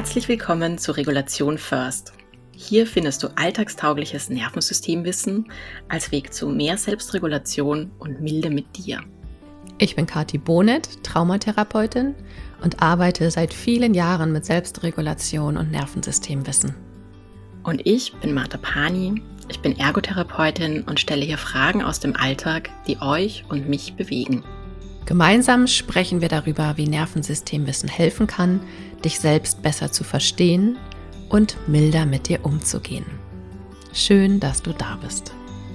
Herzlich willkommen zu Regulation First. Hier findest du alltagstaugliches Nervensystemwissen als Weg zu mehr Selbstregulation und Milde mit dir. Ich bin Kathi Bonet, Traumatherapeutin und arbeite seit vielen Jahren mit Selbstregulation und Nervensystemwissen. Und ich bin Martha Pani, ich bin Ergotherapeutin und stelle hier Fragen aus dem Alltag, die euch und mich bewegen. Gemeinsam sprechen wir darüber, wie Nervensystemwissen helfen kann, dich selbst besser zu verstehen und milder mit dir umzugehen. Schön, dass du da bist.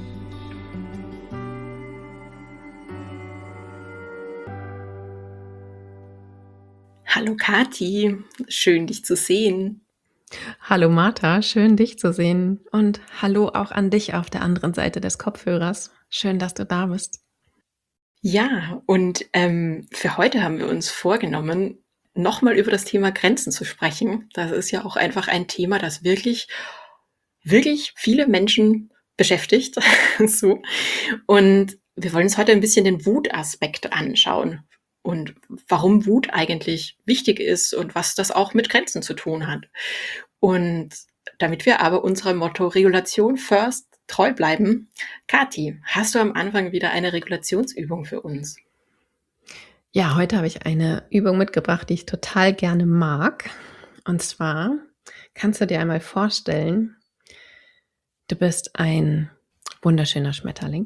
Hallo Kathi, schön dich zu sehen. Hallo Martha, schön dich zu sehen und hallo auch an dich auf der anderen Seite des Kopfhörers. Schön, dass du da bist. Ja, und für heute haben wir uns vorgenommen, nochmal über das Thema Grenzen zu sprechen. Das ist ja auch einfach ein Thema, das wirklich viele Menschen beschäftigt. So. Und wir wollen uns heute ein bisschen den Wutaspekt anschauen und warum Wut eigentlich wichtig ist und was das auch mit Grenzen zu tun hat. Und damit wir aber unserem Motto Regulation First treu bleiben, Kathi, hast du am Anfang wieder eine Regulationsübung für uns? Ja, heute habe ich eine Übung mitgebracht, die ich total gerne mag. Und zwar kannst du dir einmal vorstellen, du bist ein wunderschöner Schmetterling.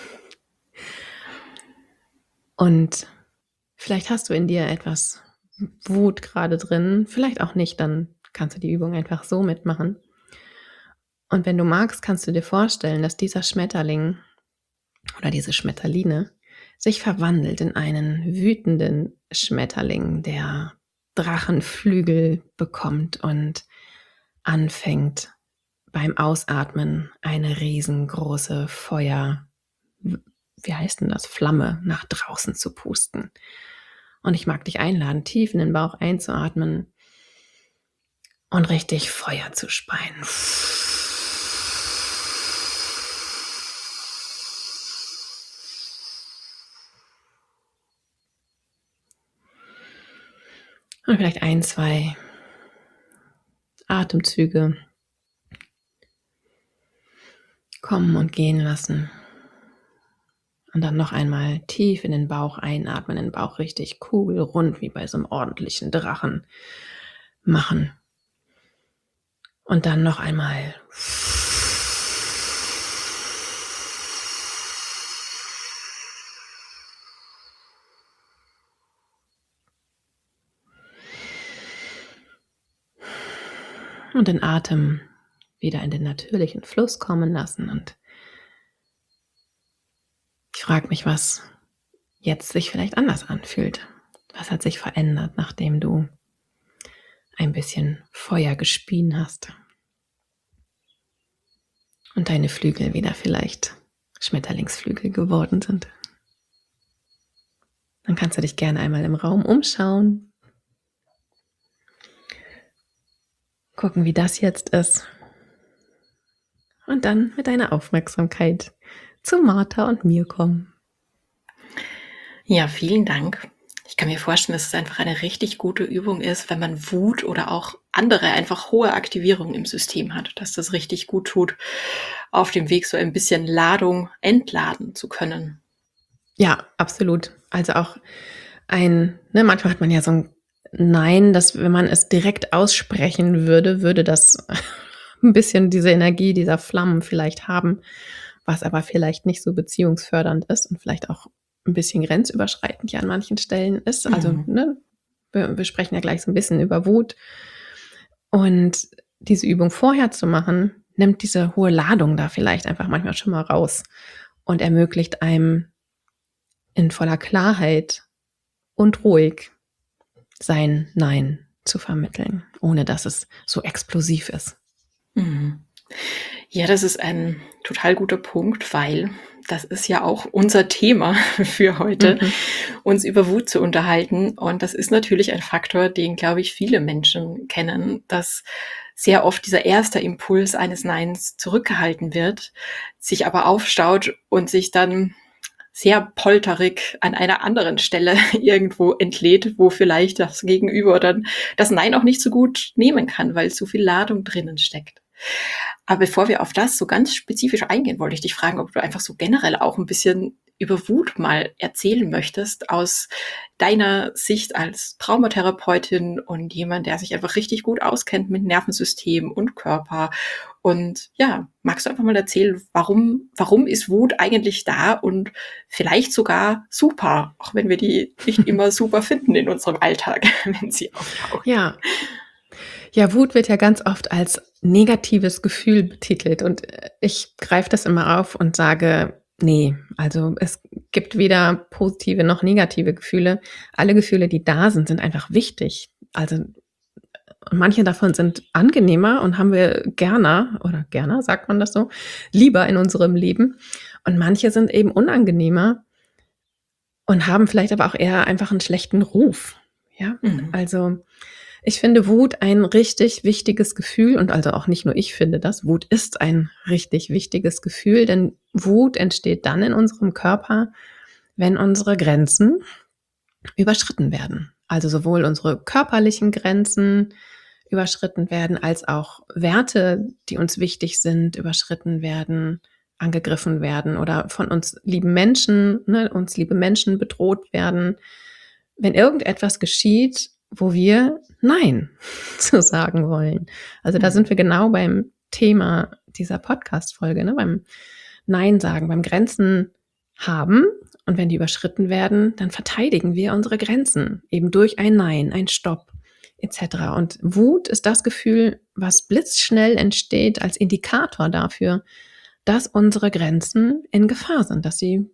Und vielleicht hast du in dir etwas Wut gerade drin, vielleicht auch nicht, dann kannst du die Übung einfach so mitmachen. Und wenn du magst, kannst du dir vorstellen, dass dieser Schmetterling oder diese Schmetterline sich verwandelt in einen wütenden Schmetterling, der Drachenflügel bekommt und anfängt beim Ausatmen eine riesengroße Flamme nach draußen zu pusten. Und ich mag dich einladen, tief in den Bauch einzuatmen und richtig Feuer zu speien. Und vielleicht 1, 2 Atemzüge kommen und gehen lassen. Und dann noch einmal tief in den Bauch einatmen, den Bauch richtig kugelrund wie bei so einem ordentlichen Drachen machen. Und dann noch einmal und den Atem wieder in den natürlichen Fluss kommen lassen. Und ich frage mich, was jetzt sich vielleicht anders anfühlt. Was hat sich verändert, nachdem du ein bisschen Feuer gespien hast und deine Flügel wieder vielleicht Schmetterlingsflügel geworden sind? Dann kannst du dich gerne einmal im Raum umschauen, gucken, wie das jetzt ist und dann mit deiner Aufmerksamkeit zu Martha und mir kommen. Ja, vielen Dank. Ich kann mir vorstellen, dass es einfach eine richtig gute Übung ist, wenn man Wut oder auch andere einfach hohe Aktivierungen im System hat, dass das richtig gut tut, auf dem Weg so ein bisschen Ladung entladen zu können. Ja, absolut. Also auch manchmal hat man ja so ein Nein, dass wenn man es direkt aussprechen würde das ein bisschen diese Energie dieser Flammen vielleicht haben, was aber vielleicht nicht so beziehungsfördernd ist und vielleicht auch ein bisschen grenzüberschreitend ja an manchen Stellen ist. Also, wir sprechen ja gleich so ein bisschen über Wut. Und diese Übung vorher zu machen, nimmt diese hohe Ladung da vielleicht einfach manchmal schon mal raus und ermöglicht einem in voller Klarheit und ruhig sein Nein zu vermitteln, ohne dass es so explosiv ist. Mhm. Ja, das ist ein total guter Punkt, weil das ist ja auch unser Thema für heute, uns über Wut zu unterhalten. Und das ist natürlich ein Faktor, den, glaube ich, viele Menschen kennen, dass sehr oft dieser erste Impuls eines Neins zurückgehalten wird, sich aber aufstaut und sich dann sehr polterig an einer anderen Stelle irgendwo entlädt, wo vielleicht das Gegenüber dann das Nein auch nicht so gut nehmen kann, weil zu viel Ladung drinnen steckt. Aber bevor wir auf das so ganz spezifisch eingehen, wollte ich dich fragen, ob du einfach so generell auch ein bisschen über Wut mal erzählen möchtest, aus deiner Sicht als Traumatherapeutin und jemand, der sich einfach richtig gut auskennt mit Nervensystem und Körper. Und ja, magst du einfach mal erzählen, warum ist Wut eigentlich da und vielleicht sogar super, auch wenn wir die nicht immer super finden in unserem Alltag, wenn sie auftaucht. Ja. Ja, Wut wird ja ganz oft als negatives Gefühl betitelt und ich greife das immer auf und sage: „Ne, also es gibt weder positive noch negative Gefühle. Alle Gefühle, die da sind, sind einfach wichtig. Also, manche davon sind angenehmer und haben wir gerne, sagt man das so, lieber in unserem Leben und manche sind eben unangenehmer und haben vielleicht aber auch eher einfach 'n schlechten Ruf, ja? Mhm. Also, ich finde Wut ein richtig wichtiges Gefühl und also auch nicht nur ich finde das, Wut ist ein richtig wichtiges Gefühl, denn Wut entsteht dann in unserem Körper, wenn unsere Grenzen überschritten werden. Also sowohl unsere körperlichen Grenzen überschritten werden, als auch Werte, die uns wichtig sind, überschritten werden, angegriffen werden oder von uns lieben Menschen, ne, uns liebe Menschen bedroht werden. Wenn irgendetwas geschieht, wo wir Nein zu sagen wollen. Also da sind Mhm. wir genau beim Thema dieser Podcast-Folge, ne, beim Nein sagen, beim Grenzen haben und wenn die überschritten werden, dann verteidigen wir unsere Grenzen eben durch ein Nein, ein Stopp et cetera. Und Wut ist das Gefühl, was blitzschnell entsteht als Indikator dafür, dass unsere Grenzen in Gefahr sind, dass sie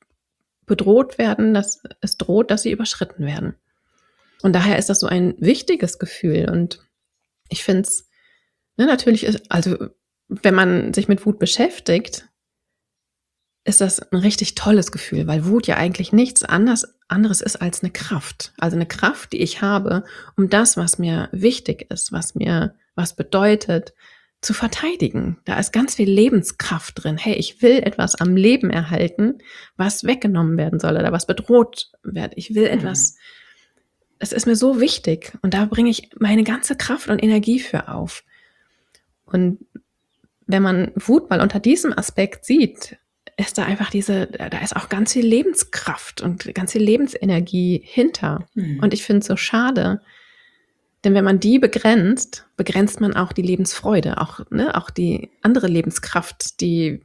bedroht werden, dass es droht, dass sie überschritten werden. Und daher ist das so ein wichtiges Gefühl und ich finde es, ne, natürlich ist also, wenn man sich mit Wut beschäftigt, ist das 'n richtig tolles Gefühl, weil Wut ja eigentlich nichts anderes ist als 'ne Kraft. Also 'ne Kraft, die ich habe, um das, was mir wichtig ist, was mir was bedeutet, zu verteidigen. Da ist ganz viel Lebenskraft drin. Hey, ich will etwas am Leben erhalten, was weggenommen werden soll oder was bedroht wird. Ich will Mhm. etwas, es ist mir so wichtig und da bringe ich meine ganze Kraft und Energie für auf. Und wenn man Wut mal unter diesem Aspekt sieht, ist da einfach da ist auch ganz viel Lebenskraft und ganz viel Lebensenergie hinter. Und Mhm. ich finde es so schade, denn wenn man die begrenzt, begrenzt man auch die Lebensfreude, auch, ne, auch die andere Lebenskraft, die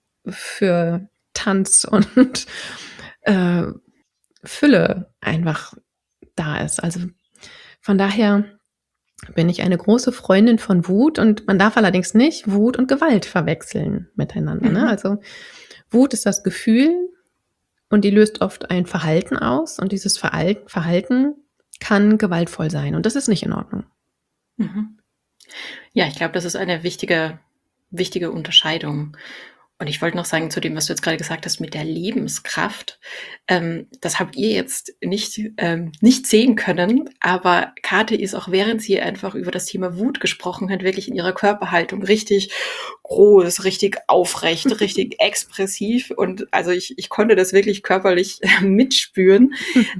für Tanz und äh, Fülle einfach da ist. Also von daher bin ich eine große Freundin von Wut und man darf allerdings nicht Wut und Gewalt verwechseln miteinander, ne? Mhm. Also, Wut ist das Gefühl und die löst oft ein Verhalten aus und dieses Verhalten kann gewaltvoll sein und das ist nicht in Ordnung. Mhm. Ja, ich glaube, das ist eine wichtige Unterscheidung. Und ich wollte noch sagen zu dem, was du jetzt gerade gesagt hast mit der Lebenskraft. Das habt ihr jetzt nicht sehen können, aber Kate ist auch, während sie einfach über das Thema Wut gesprochen hat, wirklich in ihrer Körperhaltung richtig groß, richtig aufrecht, richtig expressiv. Und also ich konnte das wirklich körperlich mitspüren,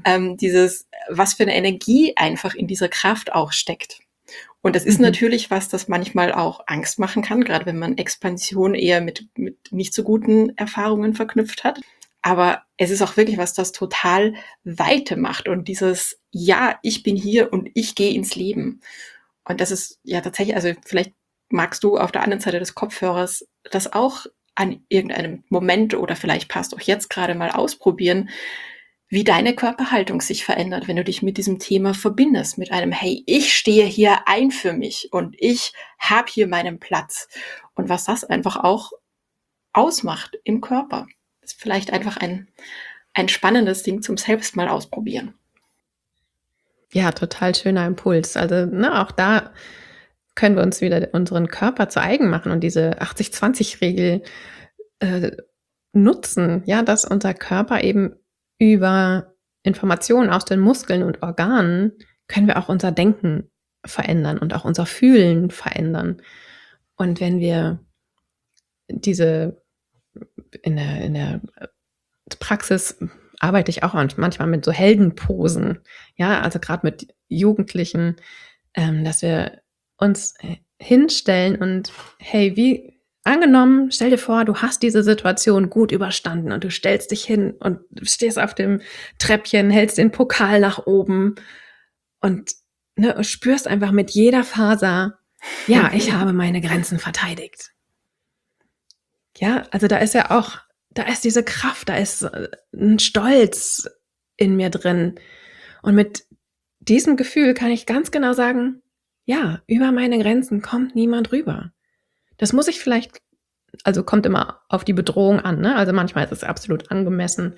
was für eine Energie einfach in dieser Kraft auch steckt. Und das ist Mhm. natürlich was, das manchmal auch Angst machen kann, gerade wenn man Expansion eher mit nicht so guten Erfahrungen verknüpft hat. Aber es ist auch wirklich was, das total Weite macht und dieses: „Ja, ich bin hier und ich gehe ins Leben.“ Und das ist ja tatsächlich, also, vielleicht magst du auf der anderen Seite des Kopfhörers das auch an irgendeinem Moment oder vielleicht passt auch jetzt gerade mal ausprobieren, wie deine Körperhaltung sich verändert, wenn du dich mit diesem Thema verbindest, mit einem: „Hey, ich stehe hier ein für mich und ich habe hier meinen Platz.“ Und was das einfach auch ausmacht im Körper. Ist vielleicht einfach ein spannendes Ding zum selbst mal ausprobieren. Ja, total schöner Impuls. Also, ne, auch da können wir uns wieder unseren Körper zu eigen machen und diese 80-20-Regel äh, nutzen, ja, dass unser Körper eben über Informationen aus den Muskeln und Organen können wir auch unser Denken verändern und auch unser Fühlen verändern. Und wenn wir diese in der Praxis arbeite ich auch manchmal mit so Heldenposen, ja, also gerade mit Jugendlichen, dass wir uns hinstellen und hey, wie angenommen, stell dir vor, du hast diese Situation gut überstanden und du stellst dich hin und stehst auf dem Treppchen, hältst den Pokal nach oben und spürst einfach mit jeder Faser, ja, ich habe meine Grenzen verteidigt. Ja, also da ist diese Kraft, da ist ein Stolz in mir drin. Und mit diesem Gefühl kann ich ganz genau sagen, ja, über meine Grenzen kommt niemand rüber. Das muss ich vielleicht, also kommt immer auf die Bedrohung an, ne? Also manchmal ist es absolut angemessen,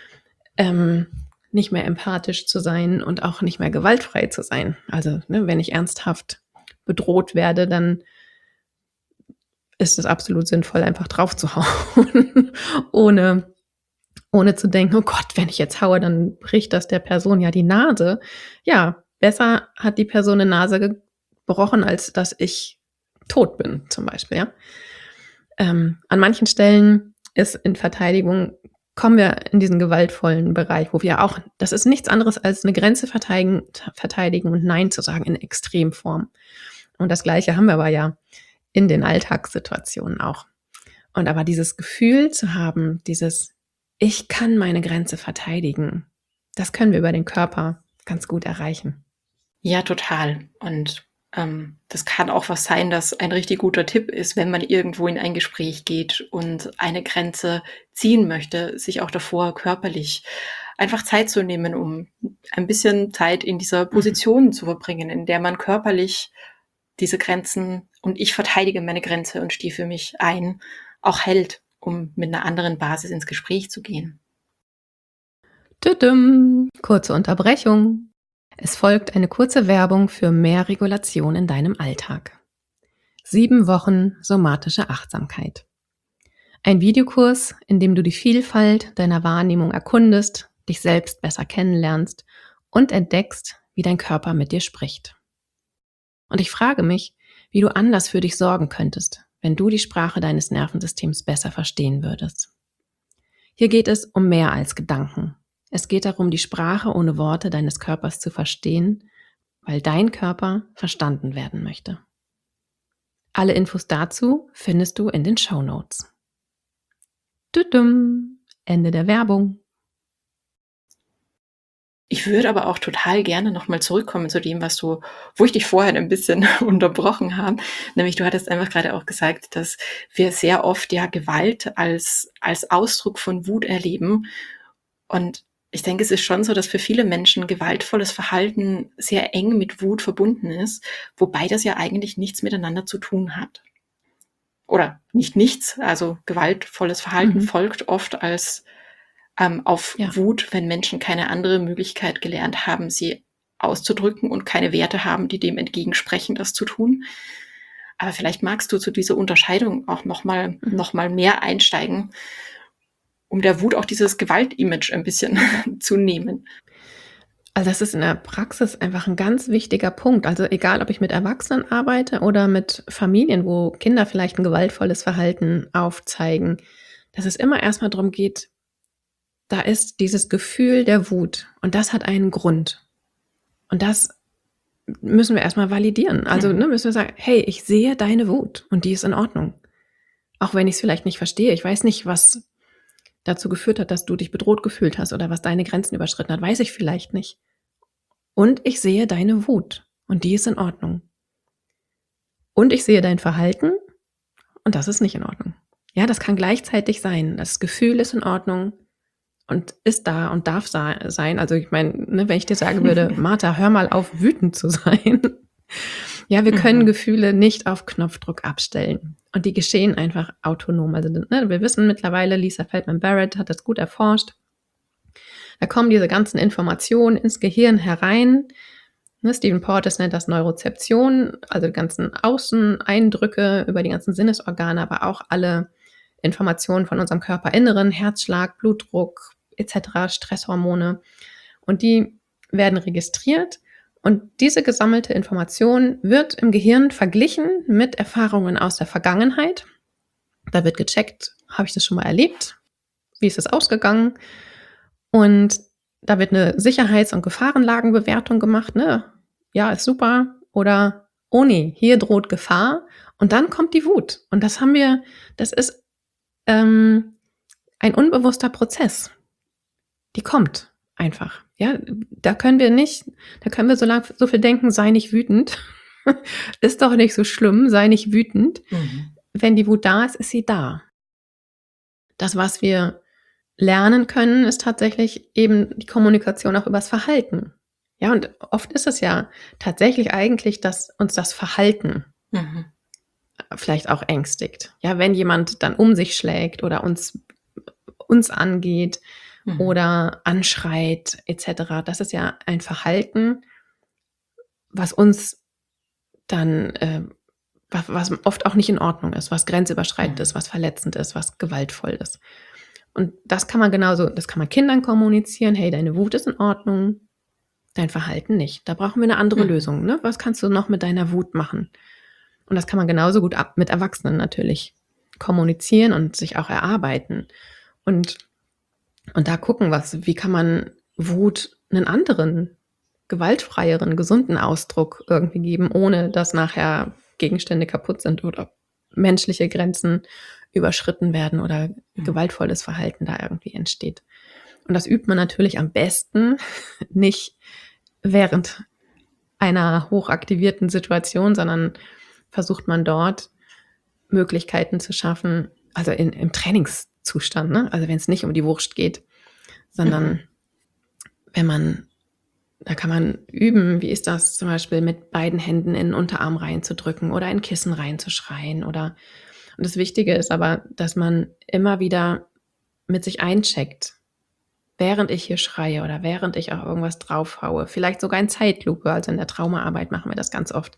nicht mehr empathisch zu sein und auch nicht mehr gewaltfrei zu sein. Also, wenn ich ernsthaft bedroht werde, dann ist es absolut sinnvoll, einfach drauf zu hauen, ohne zu denken, oh Gott, wenn ich jetzt haue, dann bricht das der Person ja die Nase. Ja, besser hat die Person eine Nase gebrochen, als dass ich tot bin, zum Beispiel. Ja? An manchen Stellen ist in Verteidigung, kommen wir in diesen gewaltvollen Bereich, wo wir auch, das ist nichts anderes als eine Grenze verteidigen und Nein zu sagen in Extremform. Und das Gleiche haben wir aber ja in den Alltagssituationen auch. Und aber dieses Gefühl zu haben, ich kann meine Grenze verteidigen, das können wir über den Körper ganz gut erreichen. Ja, total. Und das kann auch was sein, das ein richtig guter Tipp ist, wenn man irgendwo in ein Gespräch geht und eine Grenze ziehen möchte, sich auch davor körperlich einfach Zeit zu nehmen, um ein bisschen Zeit in dieser Position zu verbringen, in der man körperlich diese Grenzen und ich verteidige meine Grenze und stehe für mich ein, auch hält, um mit einer anderen Basis ins Gespräch zu gehen. Tüdüm, kurze Unterbrechung. Es folgt eine kurze Werbung für mehr Regulation in deinem Alltag. 7 Wochen somatische Achtsamkeit. Ein Videokurs, in dem du die Vielfalt deiner Wahrnehmung erkundest, dich selbst besser kennenlernst und entdeckst, wie dein Körper mit dir spricht. Und ich frage mich, wie du anders für dich sorgen könntest, wenn du die Sprache deines Nervensystems besser verstehen würdest. Hier geht es um mehr als Gedanken. Es geht darum, die Sprache ohne Worte deines Körpers zu verstehen, weil dein Körper verstanden werden möchte. Alle Infos dazu findest du in den Shownotes. Tüdüm, Ende der Werbung. Ich würde aber auch total gerne nochmal zurückkommen zu dem, wo ich dich vorher ein bisschen unterbrochen habe. Nämlich du hattest einfach gerade auch gesagt, dass wir sehr oft ja Gewalt als Ausdruck von Wut erleben. Und ich denke, es ist schon so, dass für viele Menschen gewaltvolles Verhalten sehr eng mit Wut verbunden ist, wobei das ja eigentlich nichts miteinander zu tun hat. Oder nicht nichts, also gewaltvolles Verhalten folgt oft auf Wut, wenn Menschen keine andere Möglichkeit gelernt haben, sie auszudrücken und keine Werte haben, die dem entgegensprechen, das zu tun. Aber vielleicht magst du zu dieser Unterscheidung auch noch mal mehr einsteigen, um der Wut auch dieses Gewaltimage ein bisschen zu nehmen. Also das ist in der Praxis einfach ein ganz wichtiger Punkt. Also egal, ob ich mit Erwachsenen arbeite oder mit Familien, wo Kinder vielleicht ein gewaltvolles Verhalten aufzeigen, dass es immer erstmal darum geht, da ist dieses Gefühl der Wut und das hat einen Grund. Und das müssen wir erstmal validieren. Also müssen wir sagen, hey, ich sehe deine Wut und die ist in Ordnung. Auch wenn ich es vielleicht nicht verstehe. Ich weiß nicht, was dazu geführt hat, dass du dich bedroht gefühlt hast oder was deine Grenzen überschritten hat, weiß ich vielleicht nicht. Und ich sehe deine Wut und die ist in Ordnung. Und ich sehe dein Verhalten und das ist nicht in Ordnung. Ja, das kann gleichzeitig sein. Das Gefühl ist in Ordnung und ist da und darf sein. Also ich meine, wenn ich dir sagen würde, Martha, hör mal auf, wütend zu sein. Ja, wir können Gefühle nicht auf Knopfdruck abstellen. Und die geschehen einfach autonom. Also wir wissen mittlerweile, Lisa Feldman-Barrett hat das gut erforscht. Da kommen diese ganzen Informationen ins Gehirn herein. Stephen Porges nennt das Neurozeption, also die ganzen Außeneindrücke über die ganzen Sinnesorgane, aber auch alle Informationen von unserem Körperinneren, Herzschlag, Blutdruck etc., Stresshormone. Und die werden registriert. Und diese gesammelte Information wird im Gehirn verglichen mit Erfahrungen aus der Vergangenheit. Da wird gecheckt, habe ich das schon mal erlebt? wie ist es ausgegangen? Und da wird eine Sicherheits- und Gefahrenlagenbewertung gemacht, ne? Ja, ist super oder oh ne, hier droht Gefahr. Und dann kommt die Wut. Und das ist, ein unbewusster Prozess. Die kommt einfach. Ja, da können wir so viel denken, sei nicht wütend. Ist doch nicht so schlimm, sei nicht wütend. Mhm. Wenn die Wut da ist, ist sie da. Das, was wir lernen können, ist tatsächlich eben die Kommunikation auch übers Verhalten. Ja, und oft ist es ja tatsächlich eigentlich, dass uns das Verhalten Mhm. vielleicht auch ängstigt. Ja, wenn jemand dann um sich schlägt oder uns angeht Mhm. oder anschreit etc. Das ist ja ein Verhalten, was uns dann, was oft auch nicht in Ordnung ist, was grenzüberschreitend ist, Mhm. was verletzend ist, was gewaltvoll ist. Und das kann man Kindern kommunizieren: „Hey, deine Wut ist in Ordnung, dein Verhalten nicht. Da brauchen wir eine andere Mhm. Lösung, ne? Was kannst du noch mit deiner Wut machen?“ Und das kann man genauso gut ab mit Erwachsenen natürlich kommunizieren und sich auch erarbeiten. Und da gucken, wie kann man Wut einen anderen, gewaltfreieren, gesunden Ausdruck irgendwie geben, ohne dass nachher Gegenstände kaputt sind oder menschliche Grenzen überschritten werden oder Mhm. gewaltvolles Verhalten da irgendwie entsteht. Und das übt man natürlich am besten nicht während einer hochaktivierten Situation, sondern versucht man dort Möglichkeiten zu schaffen, also im Trainingszustand, ne? Also wenn es nicht um die Wurst geht, sondern Mhm. wenn man da kann man üben, wie ist das zum Beispiel mit beiden Händen in den Unterarm reinzudrücken oder in Kissen reinzuschreien oder und das Wichtige ist aber, dass man immer wieder mit sich eincheckt, während ich hier schreie oder während ich auch irgendwas draufhaue, vielleicht sogar in Zeitlupe. Also in der Traumaarbeit machen wir das ganz oft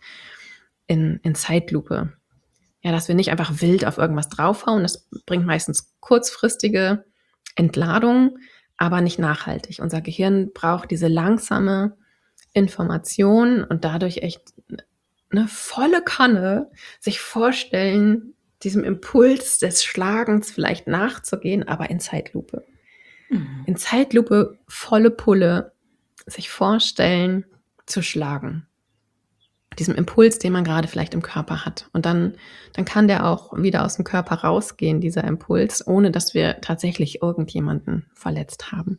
in Zeitlupe. Ja, dass wir nicht einfach wild auf irgendwas draufhauen. Das bringt meistens kurzfristige Entladung, aber nicht nachhaltig. Unser Gehirn braucht diese langsame Information und dadurch echt eine volle Kanne sich vorstellen, diesem Impuls des Schlagens vielleicht nachzugehen, aber in Zeitlupe. Mhm. In Zeitlupe volle Pulle sich vorstellen, zu schlagen. Diesem Impuls, den man gerade vielleicht im Körper hat. Und dann kann der auch wieder aus dem Körper rausgehen, dieser Impuls, ohne dass wir tatsächlich irgendjemanden verletzt haben.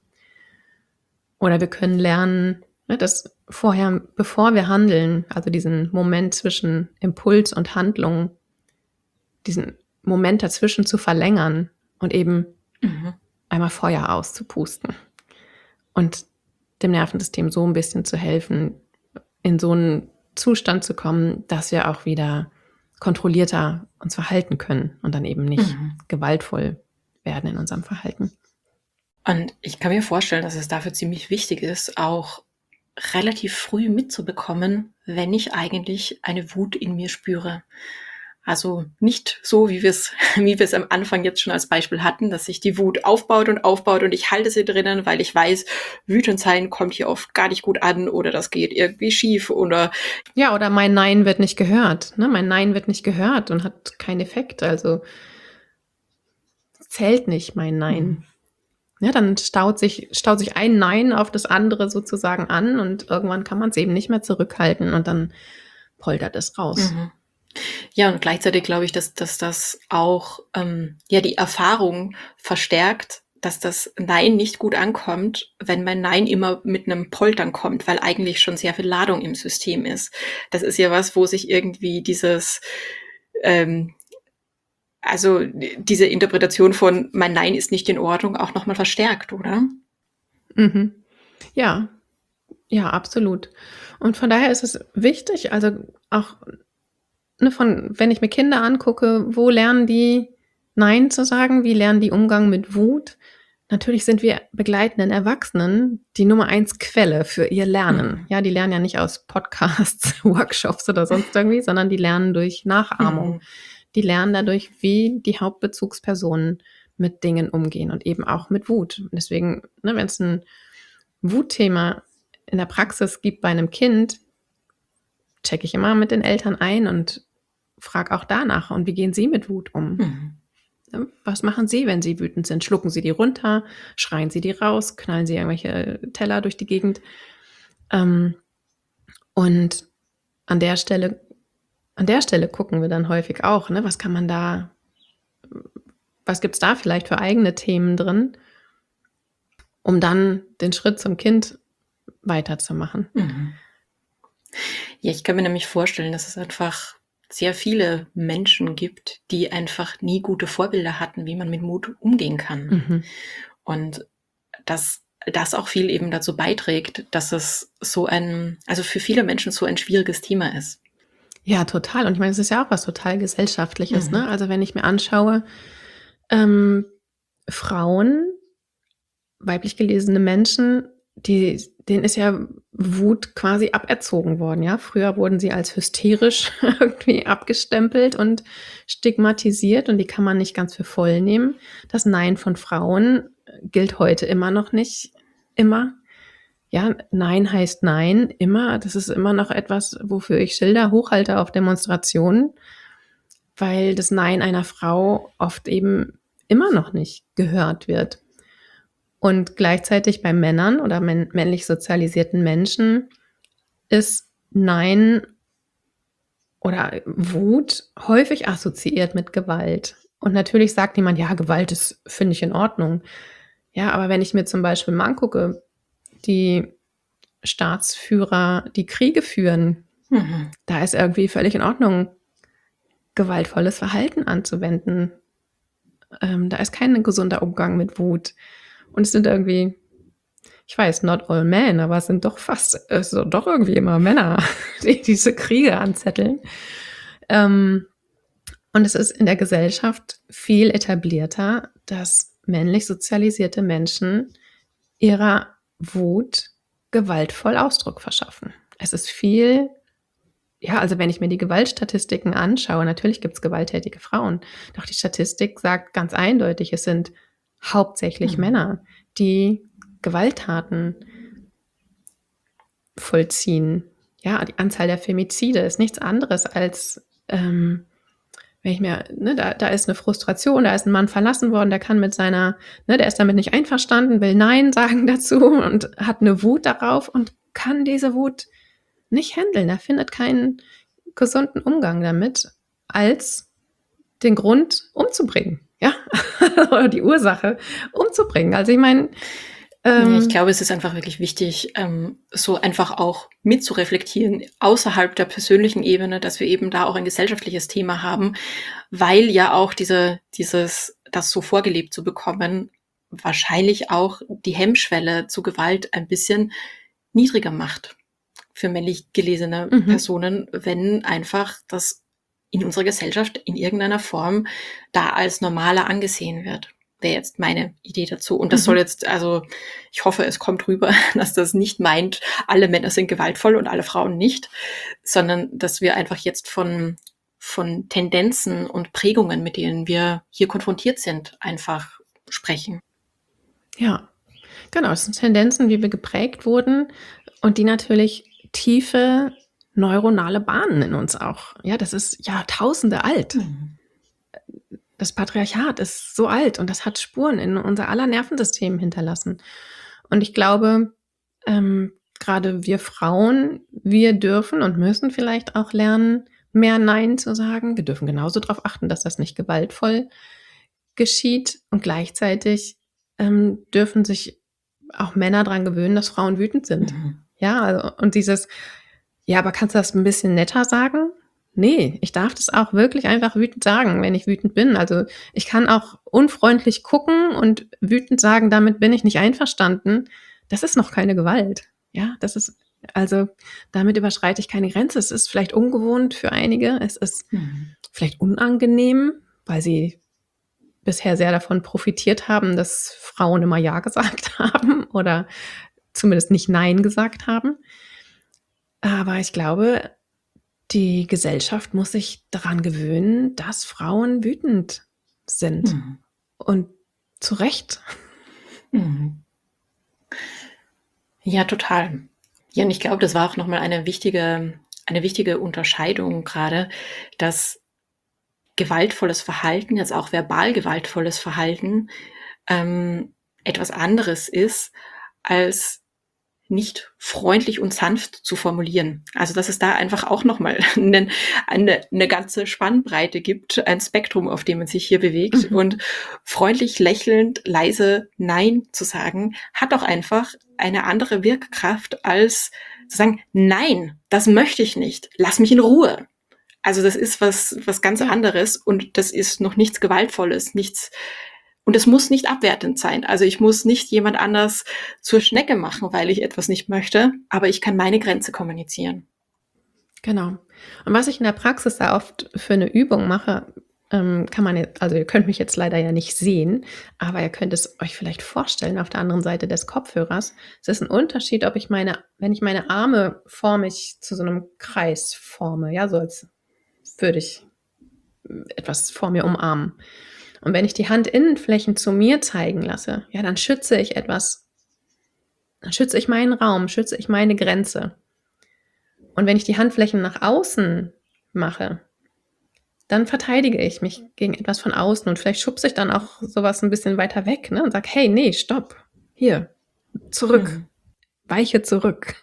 Oder wir können lernen, ne, dass vorher, bevor wir handeln, also diesen Moment zwischen Impuls und Handlung, diesen Moment dazwischen zu verlängern und eben Mhm. einmal Feuer auszupusten und dem Nervensystem so ein bisschen zu helfen, in so einen Zustand zu kommen, dass wir auch wieder kontrollierter uns verhalten können und dann eben nicht Mhm. gewaltvoll werden in unserem Verhalten. Und ich kann mir vorstellen, dass es dafür ziemlich wichtig ist, auch relativ früh mitzubekommen, wenn ich eigentlich eine Wut in mir spüre. Also nicht so, wie wir es wie wir es am Anfang jetzt schon als Beispiel hatten, dass sich die Wut aufbaut und ich halte sie drinnen, weil ich weiß, wütend sein kommt hier oft gar nicht gut an oder das geht irgendwie schief oder Ja, oder mein Nein wird nicht gehört, ne? Mein Nein wird nicht gehört und hat keinen Effekt, also zählt nicht mein mhm. Nein. Ja, dann staut sich ein Nein auf das andere sozusagen an und irgendwann kann man es eben nicht mehr zurückhalten und dann poltert es raus. Mhm. Ja, und gleichzeitig glaube ich, dass das auch, ja, die Erfahrung verstärkt, dass das Nein nicht gut ankommt, wenn mein Nein immer mit einem Poltern kommt, weil eigentlich schon sehr viel Ladung im System ist. Das ist ja was, wo sich irgendwie ähm also, diese Interpretation von „mein Nein ist nicht in Ordnung“ auch noch mal verstärkt, oder? Mhm. Ja, ja, absolut. Und von daher ist es wichtig, also auch, ne, wenn ich mir Kinder angucke, wo lernen die Nein zu sagen? Wie lernen die Umgang mit Wut? Natürlich sind wir begleitenden Erwachsenen die Nummer eins Quelle für ihr Lernen. Mhm. Ja, die lernen ja nicht aus Podcasts, Workshops oder sonst irgendwie, sondern die lernen durch Nachahmung. Mhm. Die lernen dadurch, wie die Hauptbezugspersonen mit Dingen umgehen und eben auch mit Wut. Und deswegen, ne, wenn es ein Wutthema in der Praxis gibt bei einem Kind, checke ich immer mit den Eltern ein und frage auch danach: „Und wie gehen Sie mit Wut um?“ Mhm. Was machen Sie, wenn Sie wütend sind? Schlucken Sie die runter? Schreien Sie die raus? Knallen Sie irgendwelche Teller durch die Gegend? Ähm, und an der Stelle gucken wir dann häufig auch, ne, was gibt's da vielleicht für eigene Themen drin, um dann den Schritt zum Kind weiterzumachen. Mhm. Ja, ich kann mir nämlich vorstellen, dass es einfach sehr viele Menschen gibt, die einfach nie gute Vorbilder hatten, wie man mit Mut umgehen kann. Mhm. Und dass das auch viel eben dazu beiträgt, dass es also für viele Menschen so ein schwieriges Thema ist. Ja, total. Und ich meine, es ist ja auch was total Gesellschaftliches, Mhm. ne? Also, wenn ich mir anschaue, ähm, Frauen, weiblich gelesene Menschen, denen ist ja Wut quasi aberzogen worden, ja? Früher wurden sie als hysterisch irgendwie abgestempelt und stigmatisiert und die kann man nicht ganz für voll nehmen. Das Nein von Frauen gilt heute immer noch nicht immer. Ja, Nein heißt Nein, immer. Das ist immer noch etwas, wofür ich Schilder hochhalte auf Demonstrationen, weil das Nein einer Frau oft eben immer noch nicht gehört wird. Und gleichzeitig bei Männern oder männlich sozialisierten Menschen ist Nein oder Wut häufig assoziiert mit Gewalt. Und natürlich sagt jemand, ja, Gewalt ist, finde ich in Ordnung. Ja, aber wenn ich mir zum Beispiel mal angucke, die Staatsführer, die Kriege führen, Mhm. da ist irgendwie völlig in Ordnung, gewaltvolles Verhalten anzuwenden. Da ist kein gesunder Umgang mit Wut. Und es sind irgendwie, ich weiß, not all men, aber es sind doch irgendwie immer Männer, die diese Kriege anzetteln. Ähm, und es ist in der Gesellschaft viel etablierter, dass männlich sozialisierte Menschen ihrer Wut gewaltvoll Ausdruck verschaffen. Es ist viel, ja, also wenn ich mir die Gewaltstatistiken anschaue, natürlich gibt es gewalttätige Frauen, doch die Statistik sagt ganz eindeutig, es sind hauptsächlich Mhm. Männer, die Gewalttaten vollziehen. Ja, die Anzahl der Femizide ist nichts anderes als, wenn ich mir, ne, da ist eine Frustration, da ist ein Mann verlassen worden, der kann mit seiner, ne, der ist damit nicht einverstanden, will Nein sagen dazu und hat eine Wut darauf und kann diese Wut nicht handeln. Er findet keinen gesunden Umgang damit, als den Grund umzubringen, ja, oder die Ursache umzubringen. Also ich meine, Ja, ich glaube, es ist einfach wirklich wichtig, so einfach auch mitzureflektieren außerhalb der persönlichen Ebene, dass wir eben da auch ein gesellschaftliches Thema haben, weil ja auch das so vorgelebt zu bekommen, wahrscheinlich auch die Hemmschwelle zu Gewalt ein bisschen niedriger macht für männlich gelesene mhm, Personen, wenn einfach das in unserer Gesellschaft in irgendeiner Form da als normaler angesehen wird. Wäre jetzt meine Idee dazu. Und das soll mhm. jetzt, also ich hoffe, es kommt rüber, dass das nicht meint, alle Männer sind gewaltvoll und alle Frauen nicht, sondern dass wir einfach jetzt von Tendenzen und Prägungen, mit denen wir hier konfrontiert sind, einfach sprechen. Ja, genau. Es sind Tendenzen, wie wir geprägt wurden und die natürlich tiefe neuronale Bahnen in uns auch, ja, das ist Jahrtausende alt. Mhm. Das Patriarchat ist so alt und das hat Spuren in unser aller Nervensystem hinterlassen. Und ich glaube, grade wir Frauen, wir dürfen und müssen vielleicht auch lernen, mehr Nein zu sagen. Wir dürfen genauso darauf achten, dass das nicht gewaltvoll geschieht und gleichzeitig, dürfen sich auch Männer dran gewöhnen, dass Frauen wütend sind. Mhm. Ja, also und dieses: „Ja, aber kannst du das 'n bisschen netter sagen?“ Ne, ich darf das auch wirklich einfach wütend sagen, wenn ich wütend bin. Also, ich kann auch unfreundlich gucken und wütend sagen: „Damit bin ich nicht einverstanden.“ Das ist noch keine Gewalt. Ja, das ist, also, damit überschreite ich keine Grenze. Es ist vielleicht ungewohnt für einige. Es ist Mhm. vielleicht unangenehm, weil sie bisher sehr davon profitiert haben, dass Frauen immer Ja gesagt haben oder zumindest nicht Nein gesagt haben. Aber ich glaube, die Gesellschaft muss sich daran gewöhnen, dass Frauen wütend sind Mhm. und zu Recht. Mhm. Ja, total. Ja, und ich glaube, das war auch noch mal eine wichtige Unterscheidung gerade, dass gewaltvolles Verhalten, jetzt auch verbal gewaltvolles Verhalten, etwas anderes ist, als nicht freundlich und sanft zu formulieren. Also dass es da einfach auch nochmal eine ganze Spannbreite gibt, ein Spektrum, auf dem man sich hier bewegt. Und freundlich, lächelnd, leise Nein zu sagen, hat auch einfach eine andere Wirkkraft, als zu sagen, nein, das möchte ich nicht, lass mich in Ruhe. Also das ist was ganz anderes, und das ist noch nichts Gewaltvolles, nichts. Und es muss nicht abwertend sein. Also ich muss nicht jemand anders zur Schnecke machen, weil ich etwas nicht möchte, aber ich kann meine Grenze kommunizieren. Genau. Und was ich in der Praxis da oft für eine Übung mache, kann man jetzt, also ihr könnt mich jetzt leider ja nicht sehen, aber ihr könnt es euch vielleicht vorstellen auf der anderen Seite des Kopfhörers. Es ist ein Unterschied, ob wenn ich meine Arme formig zu so einem Kreis forme, ja, so als würde ich etwas vor mir umarmen. Und wenn ich die Handinnenflächen zu mir zeigen lasse, ja, dann schütze ich etwas. Dann schütze ich meinen Raum, schütze ich meine Grenze. Und wenn ich die Handflächen nach außen mache, dann verteidige ich mich gegen etwas von außen, und vielleicht schubse ich dann auch sowas ein bisschen weiter weg, ne, und sage, hey, nee, stopp, hier, zurück, weiche zurück.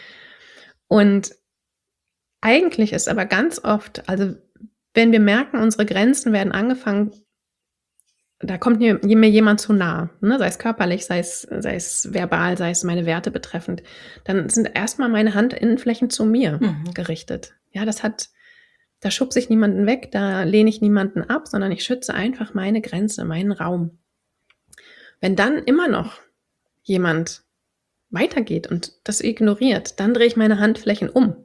Und eigentlich ist aber ganz oft, also wenn wir merken, unsere Grenzen werden angefangen, da kommt mir jemand zu nah, ne? Sei es körperlich, sei es verbal, sei es meine Werte betreffend, dann sind erstmal meine Handinnenflächen zu mir gerichtet. Ja, da schubse ich niemanden weg, da lehne ich niemanden ab, sondern ich schütze einfach meine Grenze, meinen Raum. Wenn dann immer noch jemand weitergeht und das ignoriert, dann drehe ich meine Handflächen um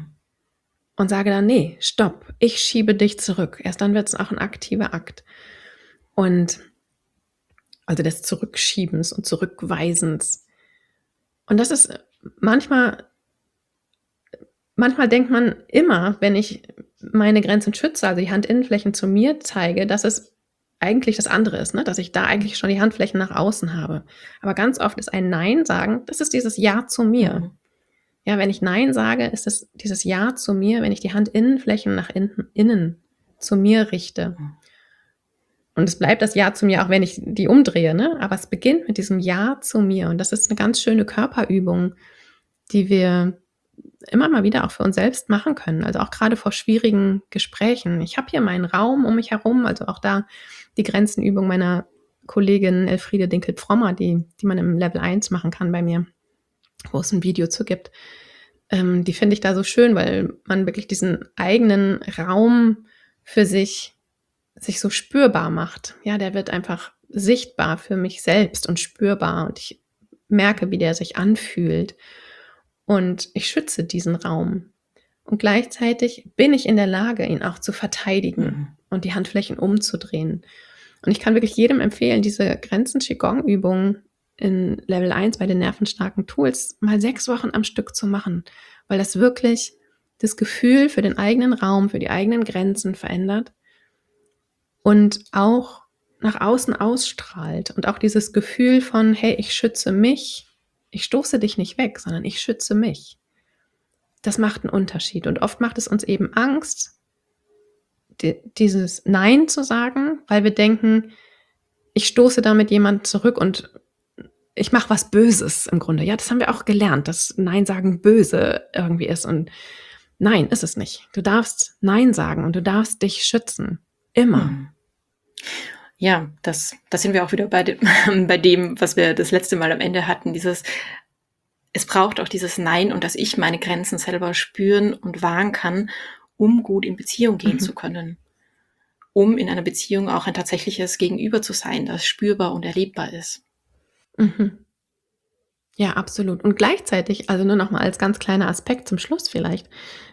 und sage dann, nee, stopp, ich schiebe dich zurück. Erst dann wird es auch ein aktiver Akt. Und also des Zurückschiebens und Zurückweisens. Und das ist manchmal denkt man immer, wenn ich meine Grenzen schütze, also die Handinnenflächen zu mir zeige, dass es eigentlich das andere ist, ne? Dass ich da eigentlich schon die Handflächen nach außen habe. Aber ganz oft ist ein Nein sagen, das ist dieses Ja zu mir. Ja, wenn ich Nein sage, ist es dieses Ja zu mir, wenn ich die Handinnenflächen nach innen zu mir richte. Und es bleibt das Ja zu mir, auch wenn ich die umdrehe, ne? Aber es beginnt mit diesem Ja zu mir. Und das ist eine ganz schöne Körperübung, die wir immer mal wieder auch für uns selbst machen können. Also auch gerade vor schwierigen Gesprächen. Ich habe hier meinen Raum um mich herum, also auch da die Grenzenübung meiner Kollegin Elfriede Dinkel-Pfrommer, die man im Level 1 machen kann bei mir, wo es ein Video zu gibt. Die finde ich da so schön, weil man wirklich diesen eigenen Raum für sich so spürbar macht. Ja, der wird einfach sichtbar für mich selbst und spürbar, und ich merke, wie der sich anfühlt, und ich schütze diesen Raum. Und gleichzeitig bin ich in der Lage, ihn auch zu verteidigen und die Handflächen umzudrehen. Und ich kann wirklich jedem empfehlen, diese Grenzen-Qigong-Übung in Level 1 bei den nervenstarken Tools mal 6 Wochen am Stück zu machen, weil das wirklich das Gefühl für den eigenen Raum, für die eigenen Grenzen verändert und auch nach außen ausstrahlt. Und auch dieses Gefühl von, hey, ich schütze mich, ich stoße dich nicht weg, sondern ich schütze mich. Das macht einen Unterschied. Und oft macht es uns eben Angst, dieses Nein zu sagen, weil wir denken, ich stoße damit jemand zurück und ich mache was Böses im Grunde. Ja, das haben wir auch gelernt, dass Nein sagen böse irgendwie ist. Und nein, ist es nicht. Du darfst Nein sagen und du darfst dich schützen. Immer. Ja, da sind wir auch wieder bei dem, was wir das letzte Mal am Ende hatten. Es braucht auch dieses Nein, und dass ich meine Grenzen selber spüren und wahren kann, um gut in Beziehung gehen zu können. Um in einer Beziehung auch ein tatsächliches Gegenüber zu sein, das spürbar und erlebbar ist. Ja, absolut. Und gleichzeitig, also nur noch mal als ganz kleiner Aspekt zum Schluss vielleicht,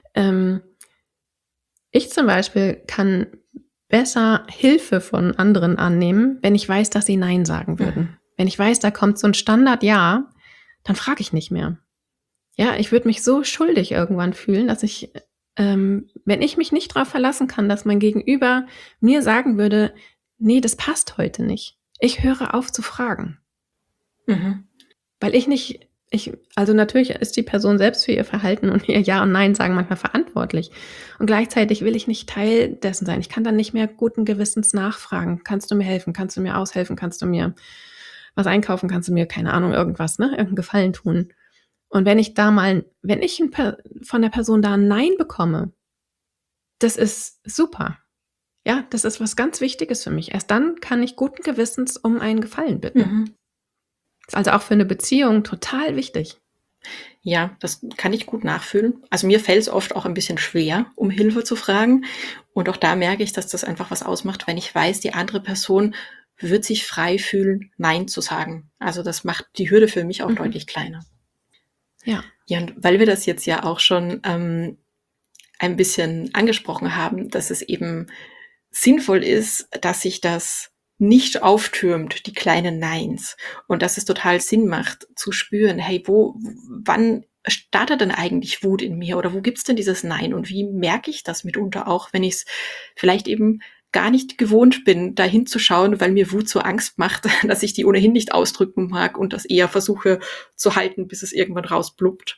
ich zum Beispiel kann besser Hilfe von anderen annehmen, wenn ich weiß, dass sie Nein sagen würden. Wenn ich weiß, da kommt so ein Standard-Ja, dann frage ich nicht mehr. Ja, ich würde mich so schuldig irgendwann fühlen, dass ich, wenn ich mich nicht darauf verlassen kann, dass mein Gegenüber mir sagen würde, nee, das passt heute nicht. Ich höre auf zu fragen. Weil ich nicht also natürlich ist die Person selbst für ihr Verhalten und ihr Ja und Nein sagen manchmal verantwortlich. Und gleichzeitig will ich nicht Teil dessen sein. Ich kann dann nicht mehr guten Gewissens nachfragen. Kannst du mir helfen? Kannst du mir aushelfen? Kannst du mir was einkaufen? Kannst du mir, keine Ahnung, irgendwas, ne? Irgendeinen Gefallen tun? Und wenn ich von der Person da ein Nein bekomme, das ist super. Ja, das ist was ganz Wichtiges für mich. Erst dann kann ich guten Gewissens um einen Gefallen bitten. Mhm. Ist also auch für eine Beziehung total wichtig. Ja, das kann ich gut nachfühlen. Also mir fällt es oft auch ein bisschen schwer, um Hilfe zu fragen. Und auch da merke ich, dass das einfach was ausmacht, wenn ich weiß, die andere Person wird sich frei fühlen, Nein zu sagen. Also das macht die Hürde für mich auch deutlich kleiner. Ja. Ja, und weil wir das jetzt ja auch schon ein bisschen angesprochen haben, dass es eben sinnvoll ist, dass sich das nicht auftürmt, die kleinen Neins. Und dass es total Sinn macht, zu spüren, hey, wann startet denn eigentlich Wut in mir? Oder wo gibt's denn dieses Nein? Und wie merke ich das mitunter auch, wenn ich es vielleicht eben gar nicht gewohnt bin, da hinzuschauen, weil mir Wut so Angst macht, dass ich die ohnehin nicht ausdrücken mag und das eher versuche zu halten, bis es irgendwann rauspluppt.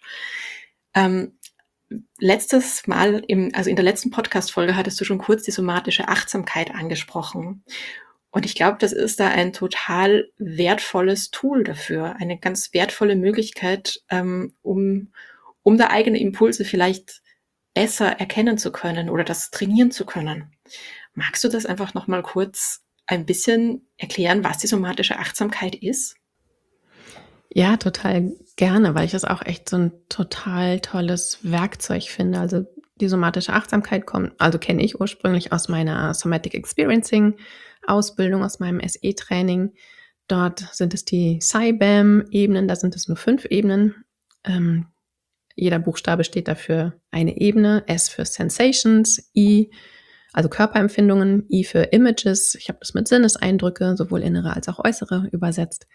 Letztes Mal, also in der letzten Podcast-Folge hattest du schon kurz die somatische Achtsamkeit angesprochen. Und ich glaube, das ist da ein total wertvolles Tool dafür, eine ganz wertvolle Möglichkeit, um da eigene Impulse vielleicht besser erkennen zu können oder das trainieren zu können. Magst du das einfach nochmal kurz ein bisschen erklären, was die somatische Achtsamkeit ist? Ja, total gerne, weil ich das auch echt so ein total tolles Werkzeug finde. Also, die somatische Achtsamkeit kenne ich ursprünglich aus meiner Somatic Experiencing Ausbildung, aus meinem SE-Training. Dort sind es die CYBAM-Ebenen, da sind es nur 5 Ebenen. Jeder Buchstabe steht dafür eine Ebene. S für Sensations, I, also Körperempfindungen, I für Images. Ich habe das mit Sinneseindrücke, sowohl innere als auch äußere, übersetzt.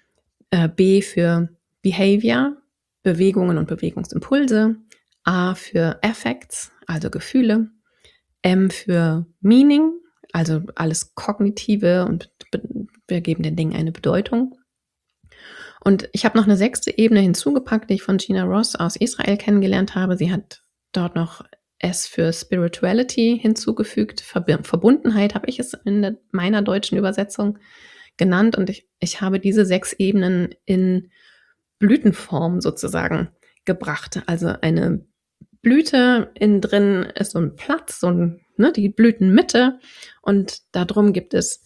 B für Behavior, Bewegungen und Bewegungsimpulse. A für Affects, also Gefühle. M für Meaning, also alles Kognitive und wir geben den Dingen eine Bedeutung. Und ich habe noch eine 6. Ebene hinzugepackt, die ich von Gina Ross aus Israel kennengelernt habe. Sie hat dort noch S für Spirituality hinzugefügt. Verbundenheit habe ich es in meiner deutschen Übersetzung genannt. Und ich habe diese 6 Ebenen in Blütenform sozusagen gebracht. Also eine Blüte, innen drin ist so ein Platz, die Blütenmitte. Und darum gibt es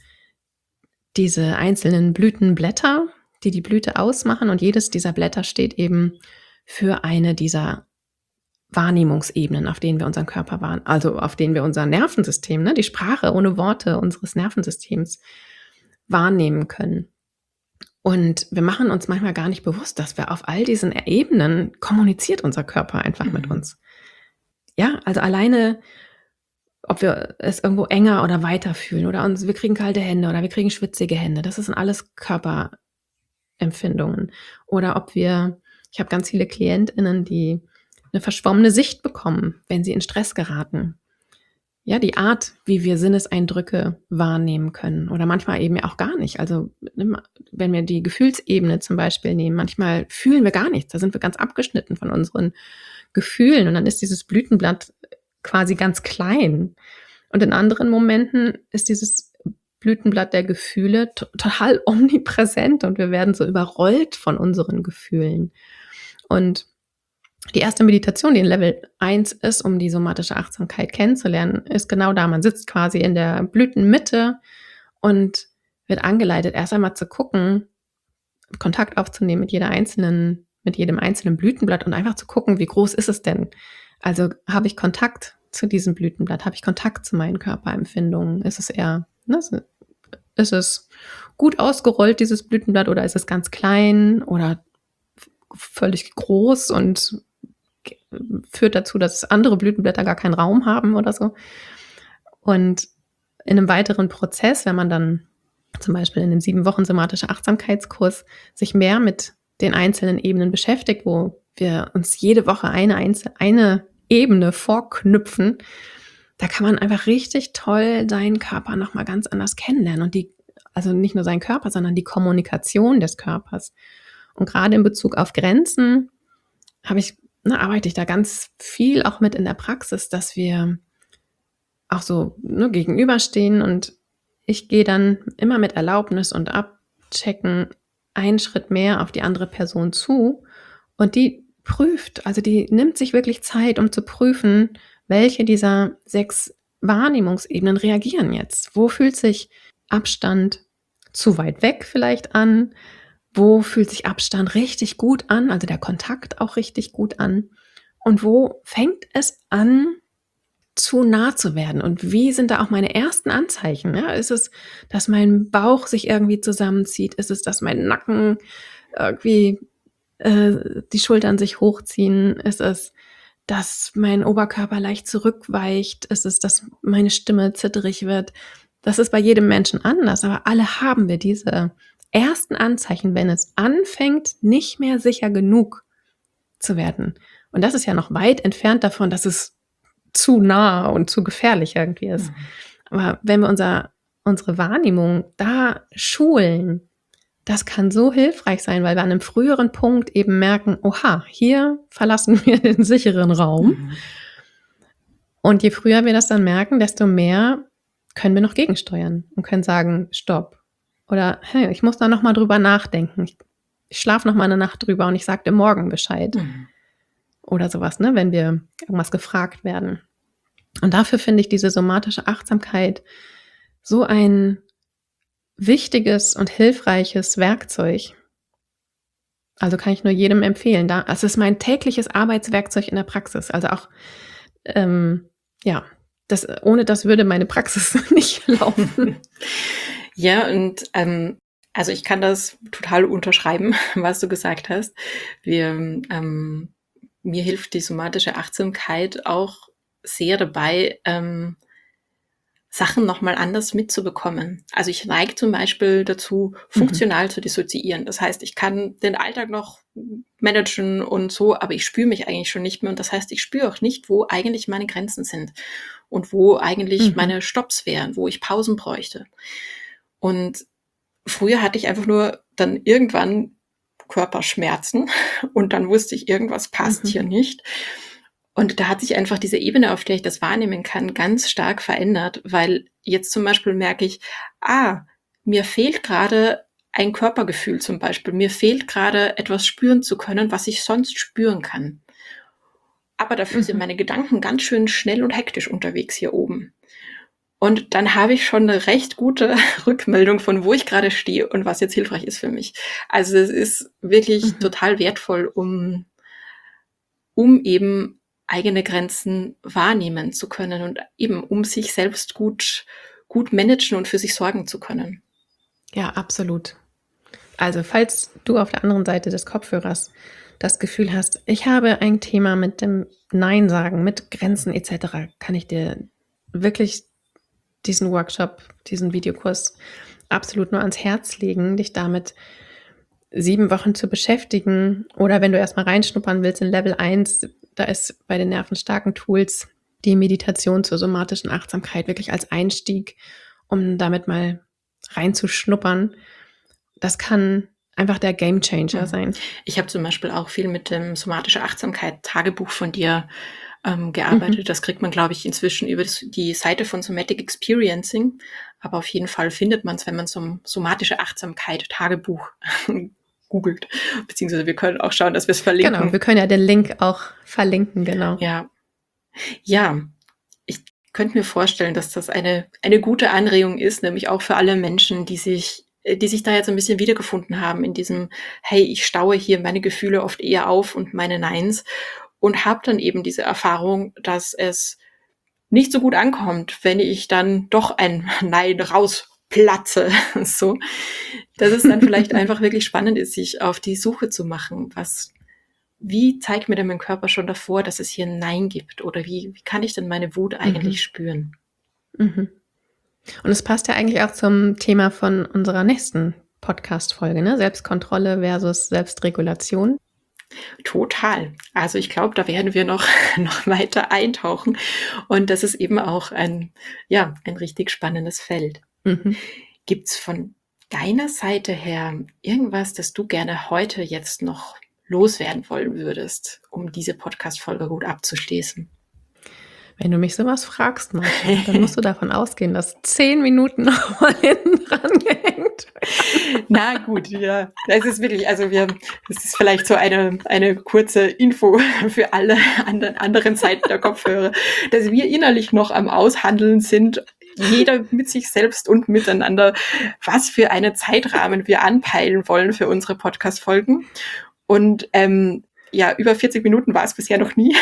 diese einzelnen Blütenblätter, die Blüte ausmachen. Und jedes dieser Blätter steht eben für eine dieser Wahrnehmungsebenen, auf denen wir unseren Körper wahrnehmen, also auf denen wir unser Nervensystem, die Sprache ohne Worte unseres Nervensystems wahrnehmen können. Und wir machen uns manchmal gar nicht bewusst, dass wir auf all diesen Ebenen kommuniziert unser Körper einfach mit uns. Ja, also alleine, ob wir es irgendwo enger oder weiter fühlen oder wir kriegen kalte Hände oder wir kriegen schwitzige Hände, das sind alles Körperempfindungen. Oder ich habe ganz viele KlientInnen, die eine verschwommene Sicht bekommen, wenn sie in Stress geraten. Ja, die Art, wie wir Sinneseindrücke wahrnehmen können oder manchmal eben auch gar nicht. Also wenn wir die Gefühlsebene zum Beispiel nehmen, manchmal fühlen wir gar nichts. Da sind wir ganz abgeschnitten von unseren Gefühlen und dann ist dieses Blütenblatt quasi ganz klein. Und in anderen Momenten ist dieses Blütenblatt der Gefühle total omnipräsent und wir werden so überrollt von unseren Gefühlen. Und die erste Meditation, die in Level 1 ist, um die somatische Achtsamkeit kennenzulernen, ist genau da. Man sitzt quasi in der Blütenmitte und wird angeleitet, erst einmal zu gucken, Kontakt aufzunehmen mit jedem einzelnen Blütenblatt und einfach zu gucken, wie groß ist es denn? Also habe ich Kontakt zu diesem Blütenblatt? Habe ich Kontakt zu meinen Körperempfindungen? Ist es gut ausgerollt, dieses Blütenblatt, oder ist es ganz klein oder völlig groß und führt dazu, dass andere Blütenblätter gar keinen Raum haben oder so. Und in einem weiteren Prozess, wenn man dann zum Beispiel in einem 7 Wochen somatischer Achtsamkeitskurs sich mehr mit den einzelnen Ebenen beschäftigt, wo wir uns jede Woche eine Ebene vorknüpfen, da kann man einfach richtig toll seinen Körper nochmal ganz anders kennenlernen und also nicht nur seinen Körper, sondern die Kommunikation des Körpers. Und gerade in Bezug auf Grenzen arbeite ich da ganz viel auch mit in der Praxis, dass wir auch so gegenüberstehen und ich gehe dann immer mit Erlaubnis und Abchecken einen Schritt mehr auf die andere Person zu und die prüft, also die nimmt sich wirklich Zeit, um zu prüfen, welche dieser 6 Wahrnehmungsebenen reagieren jetzt. Wo fühlt sich Abstand zu weit weg vielleicht an? Wo fühlt sich Abstand richtig gut an, also der Kontakt auch richtig gut an? Und wo fängt es an, zu nah zu werden? Und wie sind da auch meine ersten Anzeichen? Ja, ist es, dass mein Bauch sich irgendwie zusammenzieht? Ist es, dass mein Nacken irgendwie die Schultern sich hochziehen? Ist es, dass mein Oberkörper leicht zurückweicht? Ist es, dass meine Stimme zitterig wird? Das ist bei jedem Menschen anders, aber alle haben wir diese ersten Anzeichen, wenn es anfängt, nicht mehr sicher genug zu werden. Und das ist ja noch weit entfernt davon, dass es zu nah und zu gefährlich irgendwie ist. Mhm. Aber wenn wir unsere Wahrnehmung da schulen, das kann so hilfreich sein, weil wir an einem früheren Punkt eben merken, oha, hier verlassen wir den sicheren Raum. Mhm. Und je früher wir das dann merken, desto mehr können wir noch gegensteuern und können sagen, stopp. Oder, hey, ich muss da nochmal drüber nachdenken. Ich schlafe nochmal eine Nacht drüber und ich sage dir morgen Bescheid. Mhm. Oder sowas, wenn wir irgendwas gefragt werden. Und dafür finde ich diese somatische Achtsamkeit so ein wichtiges und hilfreiches Werkzeug. Also kann ich nur jedem empfehlen. Es ist mein tägliches Arbeitswerkzeug in der Praxis. Also auch, ohne das würde meine Praxis nicht laufen. Ja, und also ich kann das total unterschreiben, was du gesagt hast. Mir hilft die somatische Achtsamkeit auch sehr dabei, Sachen nochmal anders mitzubekommen. Also ich neige zum Beispiel dazu, funktional zu dissoziieren. Das heißt, ich kann den Alltag noch managen und so, aber ich spüre mich eigentlich schon nicht mehr. Und das heißt, ich spüre auch nicht, wo eigentlich meine Grenzen sind und wo eigentlich meine Stopps wären, wo ich Pausen bräuchte. Und früher hatte ich einfach nur dann irgendwann Körperschmerzen und dann wusste ich, irgendwas passt hier nicht. Und da hat sich einfach diese Ebene, auf der ich das wahrnehmen kann, ganz stark verändert, weil jetzt zum Beispiel merke ich, mir fehlt gerade ein Körpergefühl zum Beispiel. Mir fehlt gerade etwas spüren zu können, was ich sonst spüren kann. Aber dafür sind meine Gedanken ganz schön schnell und hektisch unterwegs hier oben. Und dann habe ich schon eine recht gute Rückmeldung von, wo ich gerade stehe und was jetzt hilfreich ist für mich. Also es ist wirklich total wertvoll, um eben eigene Grenzen wahrnehmen zu können und eben um sich selbst gut managen und für sich sorgen zu können. Ja, absolut. Also falls du auf der anderen Seite des Kopfhörers das Gefühl hast, ich habe ein Thema mit dem Nein sagen, mit Grenzen etc., kann ich dir wirklich diesen Workshop, diesen Videokurs absolut nur ans Herz legen, dich damit 7 Wochen zu beschäftigen. Oder wenn du erstmal reinschnuppern willst in Level 1, da ist bei den nervenstarken Tools die Meditation zur somatischen Achtsamkeit wirklich als Einstieg, um damit mal reinzuschnuppern. Das kann einfach der Gamechanger sein. Ich habe zum Beispiel auch viel mit dem somatische Achtsamkeit Tagebuch von dir gearbeitet. Das kriegt man, glaube ich, inzwischen über die Seite von Somatic Experiencing. Aber auf jeden Fall findet man es, wenn man somatische Achtsamkeit Tagebuch googelt. Beziehungsweise wir können auch schauen, dass wir es verlinken. Genau, wir können ja den Link auch verlinken, genau. Ja, ich könnte mir vorstellen, dass das eine gute Anregung ist, nämlich auch für alle Menschen, die sich da jetzt ein bisschen wiedergefunden haben in diesem, hey, ich staue hier meine Gefühle oft eher auf und meine Neins und habe dann eben diese Erfahrung, dass es nicht so gut ankommt, wenn ich dann doch ein Nein rausplatze. So, dass es dann vielleicht einfach wirklich spannend ist, sich auf die Suche zu machen, wie zeigt mir denn mein Körper schon davor, dass es hier ein Nein gibt? Oder wie kann ich denn meine Wut eigentlich spüren? Und es passt ja eigentlich auch zum Thema von unserer nächsten Podcast-Folge, ne? Selbstkontrolle versus Selbstregulation. Total. Also ich glaube, da werden wir noch weiter eintauchen. Und das ist eben auch ein richtig spannendes Feld. Gibt's von deiner Seite her irgendwas, das du gerne heute jetzt noch loswerden wollen würdest, um diese Podcast-Folge gut abzuschließen? Wenn du mich sowas fragst, Martha, dann musst du davon ausgehen, dass 10 Minuten noch mal hinten dran gehängt werden. Na gut, ja. Es ist wirklich, das ist vielleicht so eine kurze Info für alle anderen Seiten der Kopfhörer, dass wir innerlich noch am Aushandeln sind, jeder mit sich selbst und miteinander, was für einen Zeitrahmen wir anpeilen wollen für unsere Podcast-Folgen. Und über 40 Minuten war es bisher noch nie.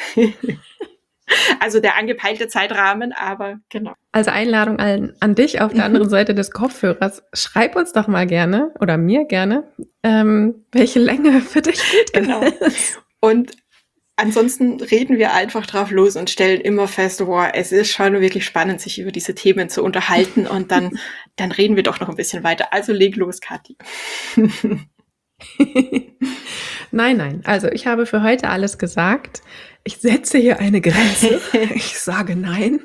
Also der angepeilte Zeitrahmen, aber genau. Also Einladung an dich auf der anderen Seite des Kopfhörers. Schreib uns doch mal gerne oder mir gerne, welche Länge für dich gut genau ist. Und ansonsten reden wir einfach drauf los und stellen immer fest, wow, es ist schon wirklich spannend, sich über diese Themen zu unterhalten und dann reden wir doch noch ein bisschen weiter. Also leg los, Kathi. Nein. Also ich habe für heute alles gesagt. Ich setze hier eine Grenze. Ich sage nein.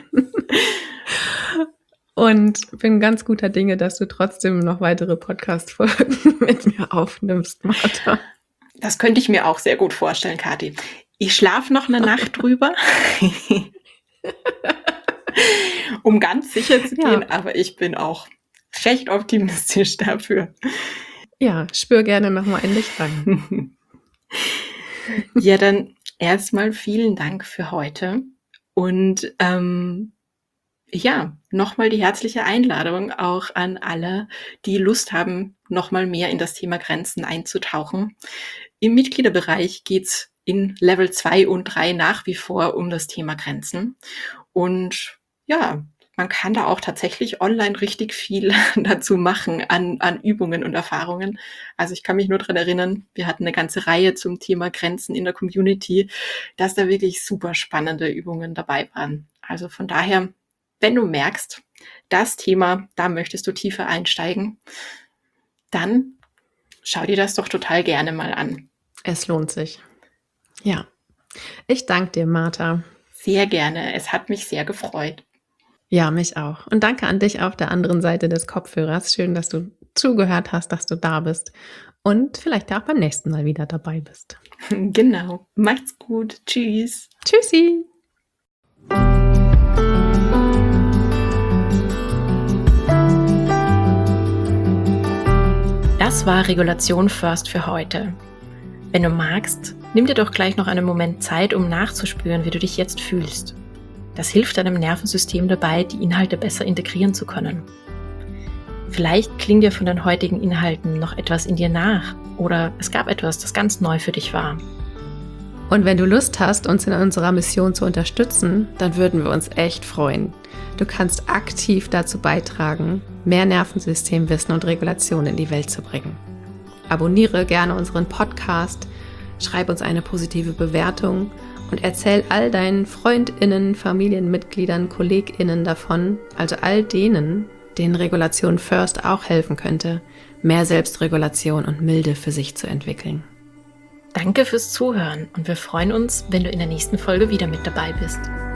Und bin ganz guter Dinge, dass du trotzdem noch weitere Podcast-Folgen mit mir aufnimmst, Martha. Das könnte ich mir auch sehr gut vorstellen, Kathi. Ich schlafe noch eine Nacht drüber, um ganz sicher zu gehen, aber ich bin auch recht optimistisch dafür. Ja, spür gerne nochmal in dich rein. Ja, dann erstmal vielen Dank für heute und nochmal die herzliche Einladung auch an alle, die Lust haben, nochmal mehr in das Thema Grenzen einzutauchen. Im Mitgliederbereich geht's in Level 2 und 3 nach wie vor um das Thema Grenzen. Und ja, man kann da auch tatsächlich online richtig viel dazu machen an Übungen und Erfahrungen. Also ich kann mich nur daran erinnern, wir hatten eine ganze Reihe zum Thema Grenzen in der Community, dass da wirklich super spannende Übungen dabei waren. Also von daher, wenn du merkst, das Thema, da möchtest du tiefer einsteigen, dann schau dir das doch total gerne mal an. Es lohnt sich. Ja. Ich danke dir, Martha. Sehr gerne. Es hat mich sehr gefreut. Ja, mich auch. Und danke an dich auf der anderen Seite des Kopfhörers. Schön, dass du zugehört hast, dass du da bist. Und vielleicht auch beim nächsten Mal wieder dabei bist. Genau. Macht's gut. Tschüss. Tschüssi. Das war Regulation First für heute. Wenn du magst, nimm dir doch gleich noch einen Moment Zeit, um nachzuspüren, wie du dich jetzt fühlst. Das hilft deinem Nervensystem dabei, die Inhalte besser integrieren zu können. Vielleicht klingt dir von den heutigen Inhalten noch etwas in dir nach oder es gab etwas, das ganz neu für dich war. Und wenn du Lust hast, uns in unserer Mission zu unterstützen, dann würden wir uns echt freuen. Du kannst aktiv dazu beitragen, mehr Nervensystemwissen und Regulation in die Welt zu bringen. Abonniere gerne unseren Podcast, schreib uns eine positive Bewertung und erzähl all deinen FreundInnen, Familienmitgliedern, KollegInnen davon, also all denen, denen Regulation First auch helfen könnte, mehr Selbstregulation und Milde für sich zu entwickeln. Danke fürs Zuhören und wir freuen uns, wenn du in der nächsten Folge wieder mit dabei bist.